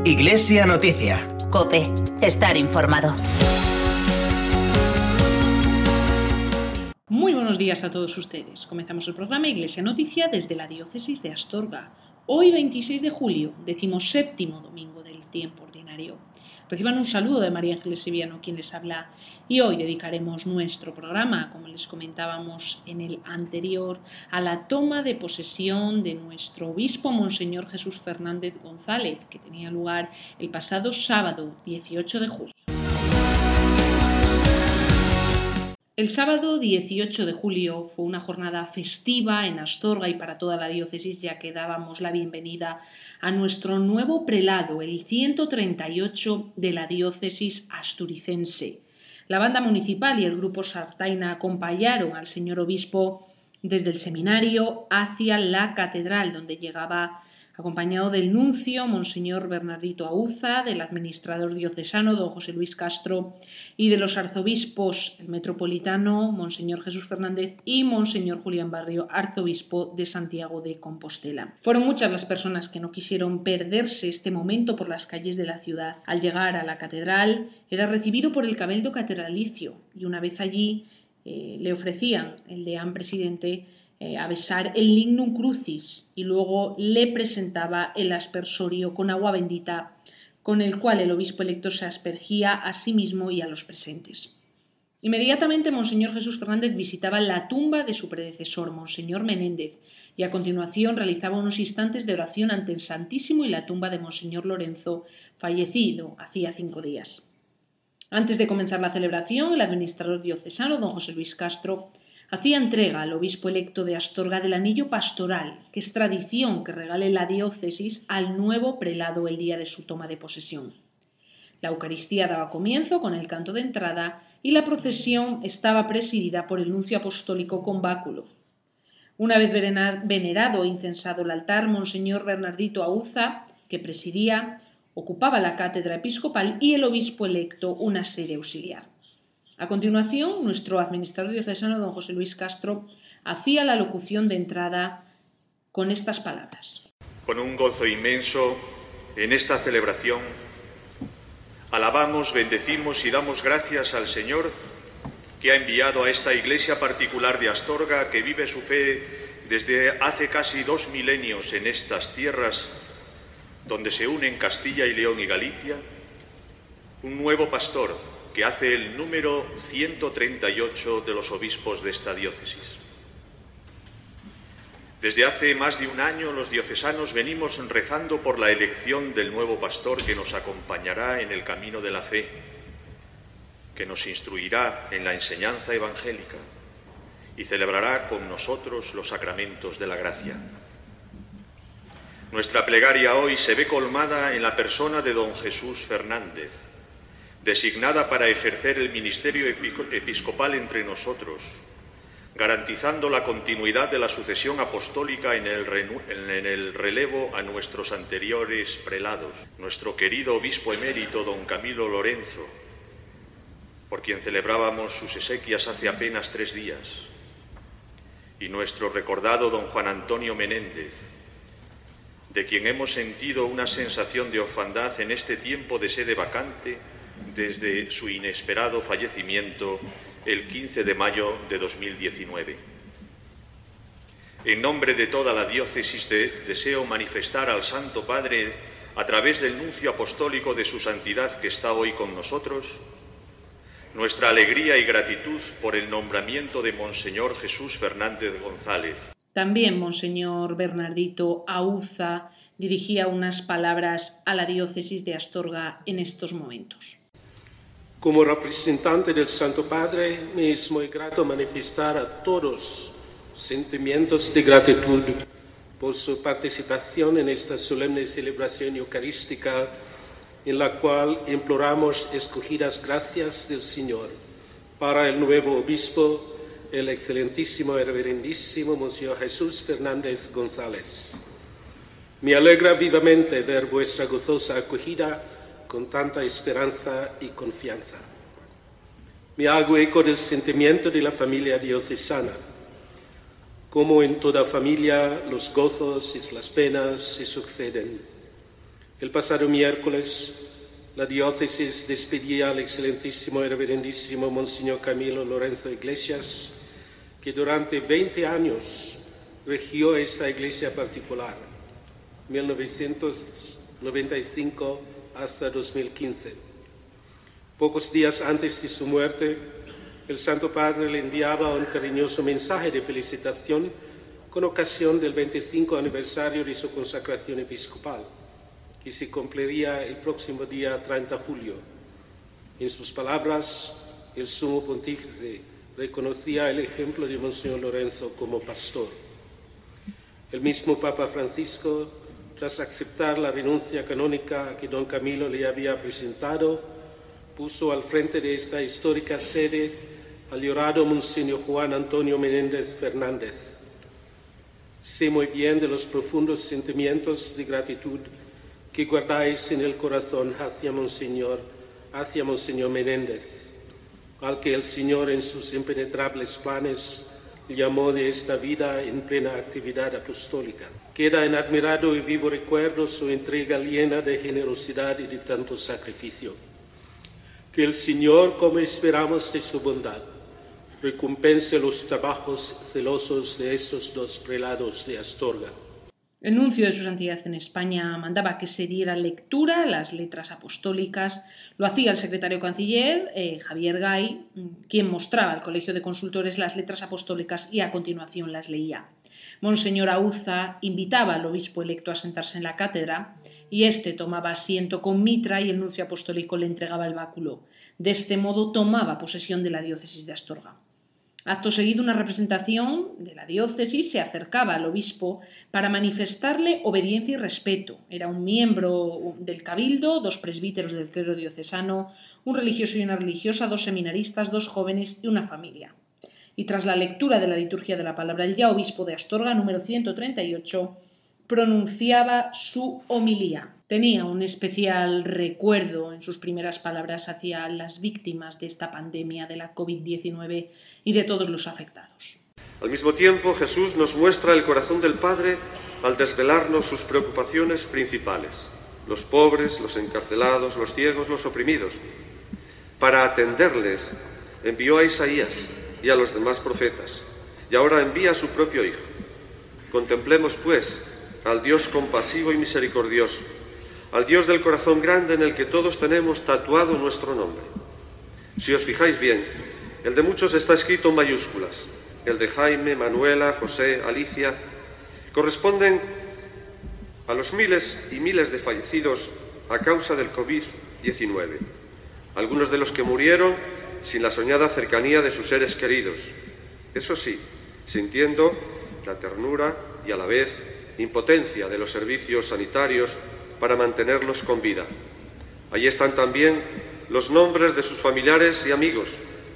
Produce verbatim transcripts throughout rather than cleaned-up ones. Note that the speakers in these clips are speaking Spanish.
Iglesia Noticia. COPE. Estar informado. Muy buenos días a todos ustedes. Comenzamos el programa Iglesia Noticia desde la diócesis de Astorga. Hoy, veintiséis de julio, decimoséptimo domingo del tiempo ordinario. Reciban un saludo de María Ángeles Seviano, quien les habla, y hoy dedicaremos nuestro programa, como les comentábamos en el anterior, a la toma de posesión de nuestro obispo Monseñor Jesús Fernández González, que tenía lugar el pasado sábado dieciocho de julio. El sábado dieciocho de julio fue una jornada festiva en Astorga y para toda la diócesis, ya que dábamos la bienvenida a nuestro nuevo prelado, el ciento treinta y ocho de la diócesis asturicense. La banda municipal y el grupo Sartaina acompañaron al señor obispo desde el seminario hacia la catedral, donde llegaba acompañado del nuncio, Monseñor Bernardito Auza, del administrador diocesano, don José Luis Castro, y de los arzobispos, el metropolitano, Monseñor Jesús Fernández, y Monseñor Julián Barrio, arzobispo de Santiago de Compostela. Fueron muchas las personas que no quisieron perderse este momento por las calles de la ciudad. Al llegar a la catedral, era recibido por el cabildo catedralicio, y una vez allí eh, le ofrecían el deán presidente Eh, a besar el lignum crucis y luego le presentaba el aspersorio con agua bendita con el cual el obispo electo se aspergía a sí mismo y a los presentes. Inmediatamente Monseñor Jesús Fernández visitaba la tumba de su predecesor, Monseñor Menéndez, y a continuación realizaba unos instantes de oración ante el Santísimo y la tumba de Monseñor Lorenzo, fallecido hacía cinco días. Antes de comenzar la celebración, el administrador diocesano, don José Luis Castro, hacía entrega al obispo electo de Astorga del anillo pastoral, que es tradición que regale la diócesis al nuevo prelado el día de su toma de posesión. La Eucaristía daba comienzo con el canto de entrada y la procesión estaba presidida por el nuncio apostólico con báculo. Una vez venerado e incensado el altar, Monseñor Bernardito Auza, que presidía, ocupaba la cátedra episcopal y el obispo electo una sede auxiliar. A continuación, nuestro administrador diocesano, don José Luis Castro, hacía la locución de entrada con estas palabras. Con un gozo inmenso, en esta celebración, alabamos, bendecimos y damos gracias al Señor que ha enviado a esta iglesia particular de Astorga, que vive su fe desde hace casi dos milenios en estas tierras, donde se unen Castilla y León y Galicia, un nuevo pastor que hace el número ciento treinta y ocho de los obispos de esta diócesis. Desde hace más de un año los diocesanos venimos rezando por la elección del nuevo pastor que nos acompañará en el camino de la fe, que nos instruirá en la enseñanza evangélica y celebrará con nosotros los sacramentos de la gracia. Nuestra plegaria hoy se ve colmada en la persona de don Jesús Fernández, designada para ejercer el ministerio episcopal entre nosotros, garantizando la continuidad de la sucesión apostólica en el, en el relevo a nuestros anteriores prelados, nuestro querido obispo emérito don Camilo Lorenzo, por quien celebrábamos sus exequias hace apenas tres días, y nuestro recordado don Juan Antonio Menéndez, de quien hemos sentido una sensación de orfandad en este tiempo de sede vacante desde su inesperado fallecimiento el quince de mayo de dos mil diecinueve. En nombre de toda la diócesis de, deseo manifestar al Santo Padre, a través del nuncio apostólico de su santidad que está hoy con nosotros, nuestra alegría y gratitud por el nombramiento de Monseñor Jesús Fernández González. También Monseñor Bernardito Auza dirigía unas palabras a la diócesis de Astorga en estos momentos. Como representante del Santo Padre, me es muy grato manifestar a todos sentimientos de gratitud por su participación en esta solemne celebración eucarística, en la cual imploramos escogidas gracias del Señor para el nuevo obispo, el excelentísimo y reverendísimo Monseñor Jesús Fernández González. Me alegra vivamente ver vuestra gozosa acogida con tanta esperanza y confianza. Me hago eco del sentimiento de la familia diocesana. Como en toda familia, los gozos y las penas se suceden. El pasado miércoles, la diócesis despedía al excelentísimo y reverendísimo Monseñor Camilo Lorenzo Iglesias, que durante veinte años regió esta iglesia particular, mil novecientos noventa y cinco hasta dos mil quince. Pocos días antes de su muerte, el Santo Padre le enviaba un cariñoso mensaje de felicitación con ocasión del veinticinco aniversario de su consagración episcopal, que se cumpliría el próximo día treinta de julio. En sus palabras, el sumo pontífice reconocía el ejemplo de Monseñor Lorenzo como pastor. El mismo Papa Francisco, tras aceptar la renuncia canónica que don Camilo le había presentado, puso al frente de esta histórica sede al llorado Monseñor Juan Antonio Menéndez Fernández. Sé muy bien de los profundos sentimientos de gratitud que guardáis en el corazón hacia Monseñor, hacia Monseñor Menéndez, al que el Señor en sus impenetrables planes llamó de esta vida en plena actividad apostólica. Queda en admirado y vivo recuerdo su entrega llena de generosidad y de tanto sacrificio. Que el Señor, como esperamos de su bondad, recompense los trabajos celosos de estos dos prelados de Astorga. El nuncio de su santidad en España mandaba que se diera lectura a las letras apostólicas. Lo hacía el secretario canciller, eh, Javier Gay, quien mostraba al Colegio de Consultores las letras apostólicas y a continuación las leía. Monseñor Auza invitaba al obispo electo a sentarse en la cátedra y éste tomaba asiento con mitra y el nuncio apostólico le entregaba el báculo. De este modo tomaba posesión de la diócesis de Astorga. Acto seguido, una representación de la diócesis se acercaba al obispo para manifestarle obediencia y respeto. Era un miembro del cabildo, dos presbíteros del clero diocesano, un religioso y una religiosa, dos seminaristas, dos jóvenes y una familia. Y tras la lectura de la liturgia de la palabra, el ya obispo de Astorga, número ciento treinta y ocho, pronunciaba su homilía. Tenía un especial recuerdo en sus primeras palabras hacia las víctimas de esta pandemia de la COVID diecinueve y de todos los afectados. Al mismo tiempo, Jesús nos muestra el corazón del Padre al desvelarnos sus preocupaciones principales: los pobres, los encarcelados, los ciegos, los oprimidos. Para atenderles, envió a Isaías y a los demás profetas, y ahora envía a su propio Hijo. Contemplemos, pues, al Dios compasivo y misericordioso, al Dios del corazón grande en el que todos tenemos tatuado nuestro nombre. Si os fijáis bien, el de muchos está escrito en mayúsculas. El de Jaime, Manuela, José, Alicia, corresponden a los miles y miles de fallecidos a causa del COVID diecinueve. Algunos de los que murieron sin la soñada cercanía de sus seres queridos. Eso sí, sintiendo la ternura y a la vez impotencia de los servicios sanitarios para mantenerlos con vida. Allí están también los nombres de sus familiares y amigos,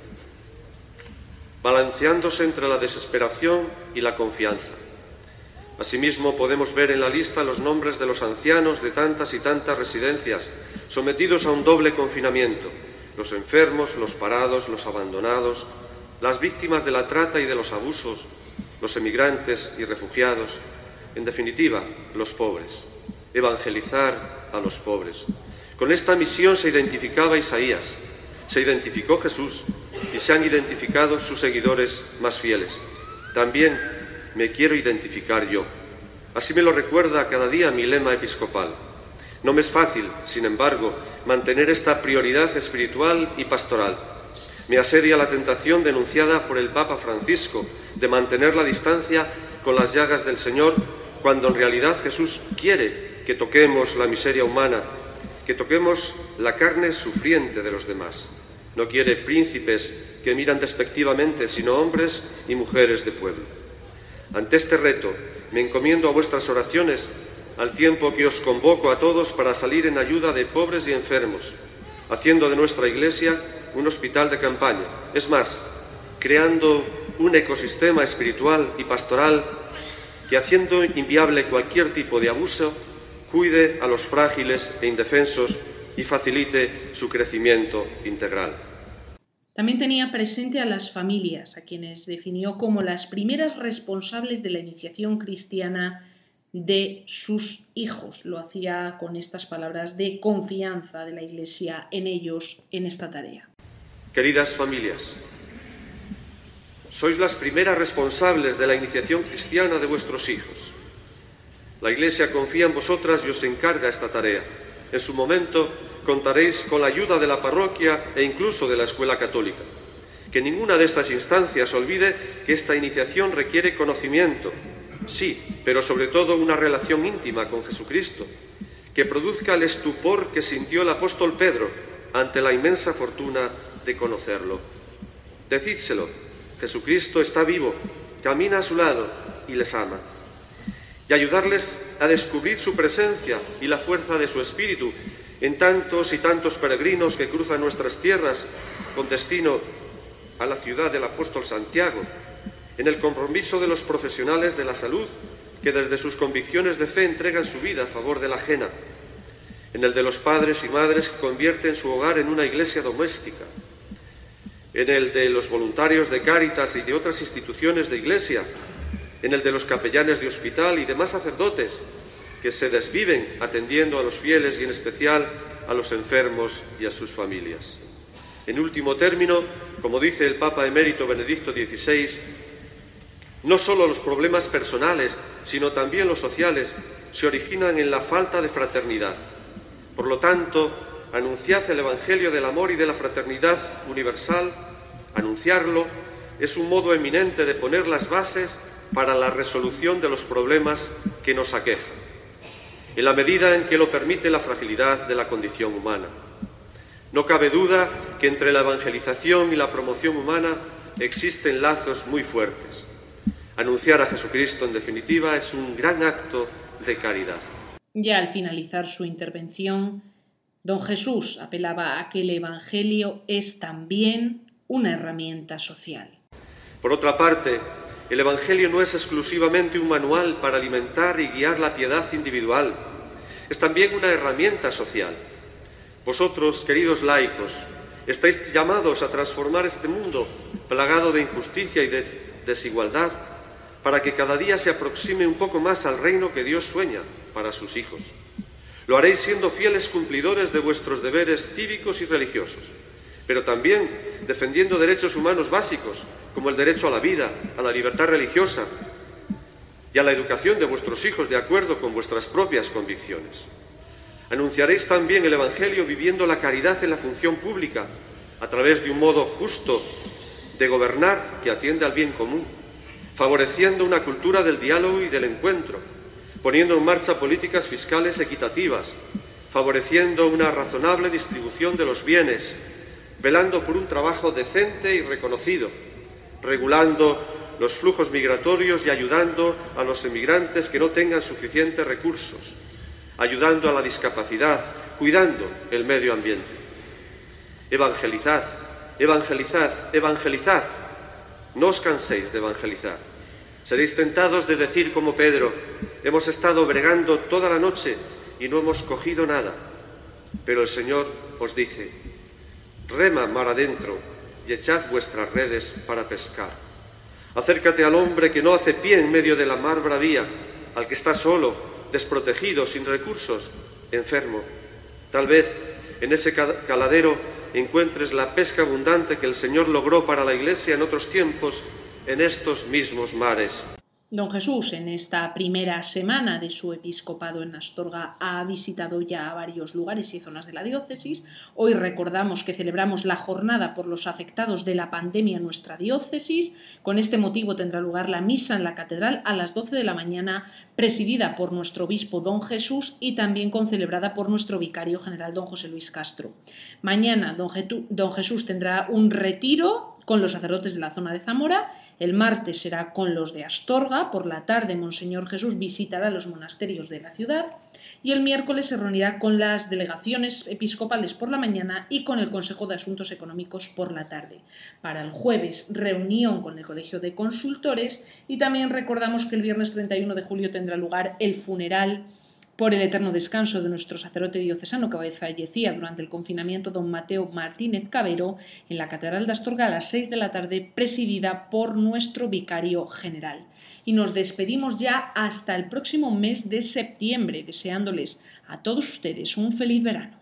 balanceándose entre la desesperación y la confianza. Asimismo, podemos ver en la lista los nombres de los ancianos de tantas y tantas residencias, sometidos a un doble confinamiento: los enfermos, los parados, los abandonados, las víctimas de la trata y de los abusos, los emigrantes y refugiados, en definitiva, los pobres. Evangelizar a los pobres. Con esta misión se identificaba Isaías, se identificó Jesús y se han identificado sus seguidores más fieles. También me quiero identificar yo. Así me lo recuerda cada día mi lema episcopal. No me es fácil, sin embargo, mantener esta prioridad espiritual y pastoral. Me asedia la tentación denunciada por el Papa Francisco de mantener la distancia con las llagas del Señor, cuando en realidad Jesús quiere que toquemos la miseria humana, que toquemos la carne sufriente de los demás. No quiere príncipes que miran despectivamente, sino hombres y mujeres de pueblo. Ante este reto, me encomiendo a vuestras oraciones, al tiempo que os convoco a todos para salir en ayuda de pobres y enfermos, haciendo de nuestra Iglesia un hospital de campaña. Es más, creando un ecosistema espiritual y pastoral que, haciendo inviable cualquier tipo de abuso, cuide a los frágiles e indefensos y facilite su crecimiento integral. También tenía presente a las familias, a quienes definió como las primeras responsables de la iniciación cristiana de sus hijos. Lo hacía con estas palabras de confianza de la Iglesia en ellos en esta tarea. Queridas familias, sois las primeras responsables de la iniciación cristiana de vuestros hijos. La Iglesia confía en vosotras y os encarga esta tarea. En su momento contaréis con la ayuda de la parroquia e incluso de la Escuela Católica. Que ninguna de estas instancias olvide que esta iniciación requiere conocimiento, sí, pero sobre todo una relación íntima con Jesucristo, que produzca el estupor que sintió el apóstol Pedro ante la inmensa fortuna de conocerlo. Decídselo, Jesucristo está vivo, camina a su lado y les ama. Y ayudarles a descubrir su presencia y la fuerza de su espíritu en tantos y tantos peregrinos que cruzan nuestras tierras con destino a la ciudad del apóstol Santiago, en el compromiso de los profesionales de la salud que desde sus convicciones de fe entregan su vida a favor de la ajena, en el de los padres y madres que convierten su hogar en una iglesia doméstica, en el de los voluntarios de Cáritas y de otras instituciones de iglesia, en el de los capellanes de hospital y demás sacerdotes que se desviven atendiendo a los fieles y en especial a los enfermos y a sus familias. En último término, como dice el Papa emérito Benedicto dieciséis, no solo los problemas personales, sino también los sociales, se originan en la falta de fraternidad. Por lo tanto, anunciad el Evangelio del amor y de la fraternidad universal. Anunciarlo es un modo eminente de poner las bases para la resolución de los problemas que nos aquejan, en la medida en que lo permite la fragilidad de la condición humana. No cabe duda que entre la evangelización y la promoción humana existen lazos muy fuertes. Anunciar a Jesucristo, en definitiva, es un gran acto de caridad. Ya al finalizar su intervención, don Jesús apelaba a que el Evangelio es también una herramienta social. Por otra parte, el Evangelio no es exclusivamente un manual para alimentar y guiar la piedad individual, es también una herramienta social. Vosotros, queridos laicos, estáis llamados a transformar este mundo plagado de injusticia y de desigualdad para que cada día se aproxime un poco más al reino que Dios sueña para sus hijos. Lo haréis siendo fieles cumplidores de vuestros deberes cívicos y religiosos, pero también defendiendo derechos humanos básicos, como el derecho a la vida, a la libertad religiosa y a la educación de vuestros hijos de acuerdo con vuestras propias convicciones. Anunciaréis también el Evangelio viviendo la caridad en la función pública, a través de un modo justo de gobernar que atiende al bien común, favoreciendo una cultura del diálogo y del encuentro, poniendo en marcha políticas fiscales equitativas, favoreciendo una razonable distribución de los bienes, velando por un trabajo decente y reconocido, regulando los flujos migratorios y ayudando a los emigrantes que no tengan suficientes recursos, ayudando a la discapacidad, cuidando el medio ambiente. Evangelizad, evangelizad, evangelizad. No os canséis de evangelizar. Seréis tentados de decir como Pedro: hemos estado bregando toda la noche y no hemos cogido nada. Pero el Señor os dice: rema mar adentro y echad vuestras redes para pescar. Acércate al hombre que no hace pie en medio de la mar bravía, al que está solo, desprotegido, sin recursos, enfermo. Tal vez en ese caladero encuentres la pesca abundante que el Señor logró para la Iglesia en otros tiempos, en estos mismos mares. Don Jesús, en esta primera semana de su episcopado en Astorga, ha visitado ya varios lugares y zonas de la diócesis. Hoy recordamos que celebramos la jornada por los afectados de la pandemia en nuestra diócesis. Con este motivo tendrá lugar la misa en la catedral a las doce de la mañana, presidida por nuestro obispo don Jesús y también concelebrada por nuestro vicario general don José Luis Castro. Mañana don, Getu- don Jesús tendrá un retiro con los sacerdotes de la zona de Zamora. El martes será con los de Astorga. Por la tarde, Monseñor Jesús visitará los monasterios de la ciudad. Y el miércoles se reunirá con las delegaciones episcopales por la mañana y con el Consejo de Asuntos Económicos por la tarde. Para el jueves, reunión con el Colegio de Consultores. Y también recordamos que el viernes treinta y uno de julio tendrá lugar el funeral por el eterno descanso de nuestro sacerdote diocesano que fallecía durante el confinamiento, don Mateo Martínez Cabero, en la Catedral de Astorga a las seis de la tarde, presidida por nuestro vicario general. Y nos despedimos ya hasta el próximo mes de septiembre, deseándoles a todos ustedes un feliz verano.